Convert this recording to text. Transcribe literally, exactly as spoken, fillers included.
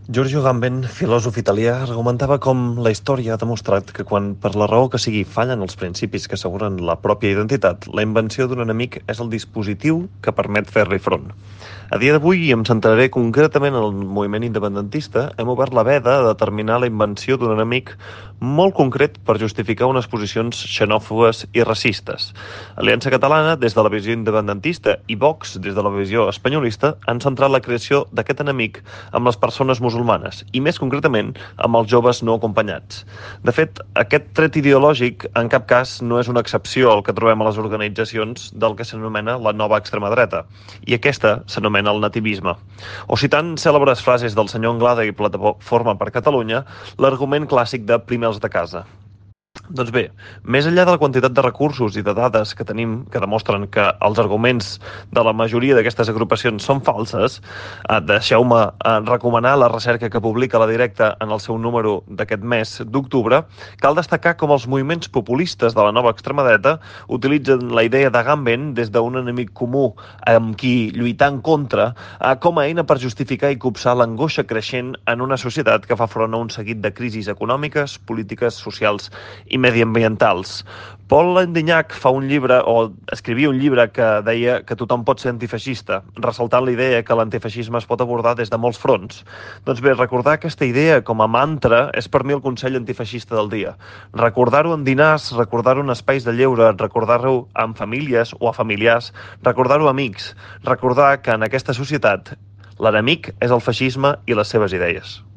Giorgio Agamben, filòsof italià, argumentava com la història ha demostrat que quan, per la raó que sigui, fallen els principis que asseguren la pròpia identitat, la invenció d'un enemic és el dispositiu que permet fer-li front. A dia d'avui, i em centraré concretament en el moviment independentista, hem obert la veda de determinar la invenció d'un enemic molt concret per justificar unes posicions xenòfobes i racistes. Aliança Catalana, des de la visió independentista, i Vox, des de la visió espanyolista, han centrat la creació d'aquest enemic amb les persones musulmanes, i més concretament amb els joves no acompanyats. De fet, aquest tret ideològic en cap cas no és una excepció al que trobem a les organitzacions del que s'anomena la nova extrema dreta, i aquesta s'anomena el nativisme. O citant cèlebres frases del senyor Anglada i Plataforma per Catalunya, l'argument clàssic de primer els de casa. Doncs bé, més enllà de la quantitat de recursos i de dades que tenim que demostren que els arguments de la majoria d'aquestes agrupacions són falses, eh, deixeu-me eh, recomanar la recerca que publica la Directa en el seu número d'aquest mes d'octubre. Cal destacar com els moviments populistes de la nova extrema dreta utilitzen la idea d'Agamben des d'un enemic comú amb qui lluitar en contra eh, com a eina per justificar i copsar l'angoixa creixent en una societat que fa front a un seguit de crisis econòmiques, polítiques, socials i mediambientals. Paul Lendignac fa un llibre, o escrivia un llibre que deia que tothom pot ser antifeixista, ressaltant la idea que l'antifeixisme es pot abordar des de molts fronts. Doncs bé, recordar aquesta idea com a mantra és per mi el consell antifeixista del dia. Recordar-ho en dinars, recordar-ho en espais de lleure, recordar-ho amb famílies o a familiars, recordar-ho a amics, recordar que en aquesta societat l'enemic és el feixisme i les seves idees.